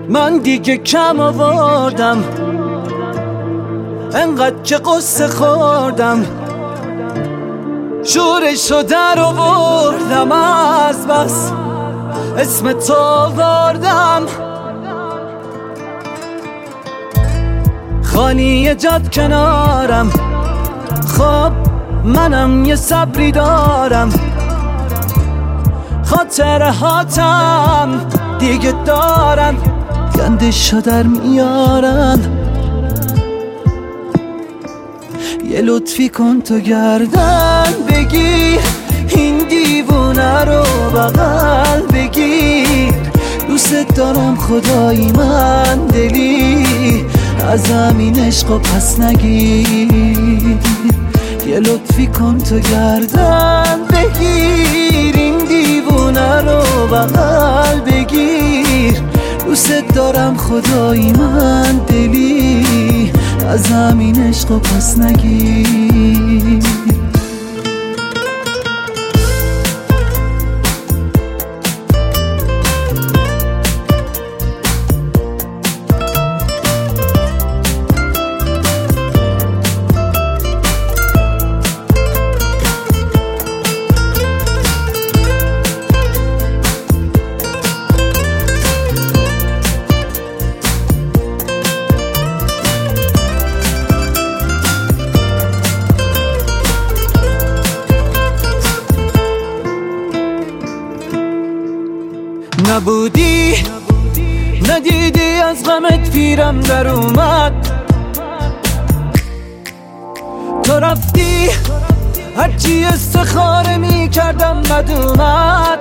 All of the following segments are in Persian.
من دیگه کم آوردم، انقدر که قصه خوردم، شورشو در آوردم، از بس اسم تو آوردم. خالی جاد کنارم، خب منم یه صبری دارم، خاطرهاتم دیگه دارن گندشو در میارن. یه لطفی کن تو گردن بگیر، این دیوونه رو بغل بگیر، دوست دارم خدایی من دلی، از همین عشق پس نگیر. یه لطفی کن تو گردن بگیر، این دیوونه رو بغل بگیر، دوست دارم خدایی من دلی، از همین عشق پس نگیر. نبودی ندیدی از غمت پیرم در اومد، تو رفتی هرچی استخاره می کردم بد اومد.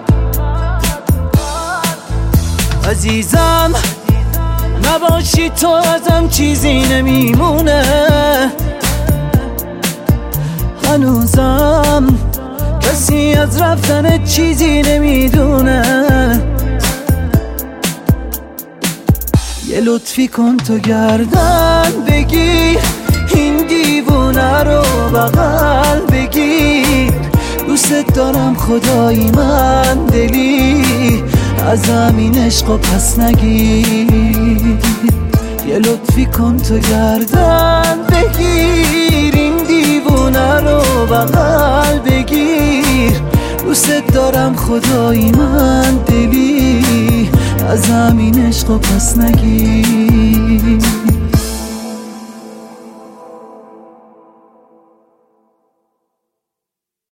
عزیزم نباشی تو ازم چیزی نمیمونه، هنوزم کسی از رفتن چیزی نمیدونه. یه لطفی کن تو گردن بگیر، این دیوونه رو بغل بگیر، دوست دارم خدایی من دلی، از همین عشق پس نگیر. یه لطفی کن تو گردن بگیر، این دیوونه رو بغل بگیر، دوست دارم خدایی من دلی، از همین عشق پس نگیر.